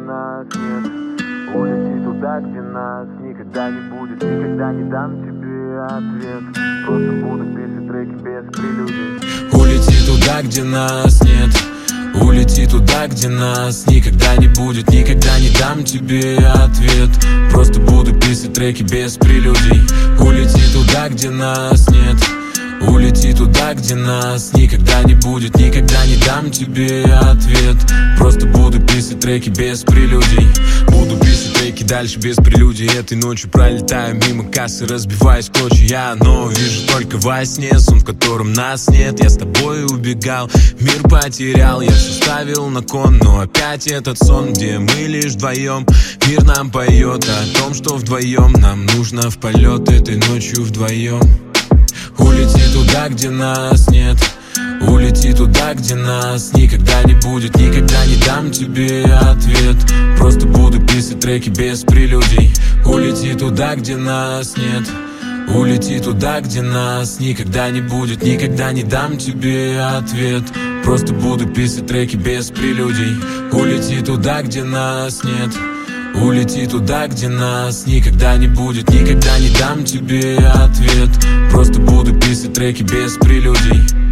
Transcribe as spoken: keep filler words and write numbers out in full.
нас нет. Улети туда, где нас никогда не будет. Никогда не дам тебе ответ. Просто буду писать треки без прелюдий. Улети туда, где нас нет. Улети туда, где нас никогда не будет. Никогда не дам тебе ответ. Просто буду писать треки без прелюдий. Улети туда, где нас нет. Улети туда, где нас никогда не будет. Никогда не дам тебе ответ. Просто буду писать треки без прелюдий. Буду писать треки дальше без прелюдий. Этой ночью пролетаю мимо кассы, разбиваясь в клочья. Я но вижу только во сне сон, в котором нас нет. Я с тобой убегал, мир потерял. Я все ставил на кон, но опять этот сон, где мы лишь вдвоем. Мир нам поет о том, что вдвоем нам нужно в полет этой ночью вдвоем. Улети туда, где нас нет. Улети туда, где нас никогда не будет. Никогда не дам тебе ответ. Просто буду писать треки без прелюдий. Улети туда, где нас нет. Улети туда, где нас никогда не будет. Никогда не дам тебе ответ. Просто буду писать треки без прелюдий. Улети туда, где нас нет. Улети туда, где нас никогда не будет. Никогда не дам тебе ответ. Просто буду писать треки без прелюдий.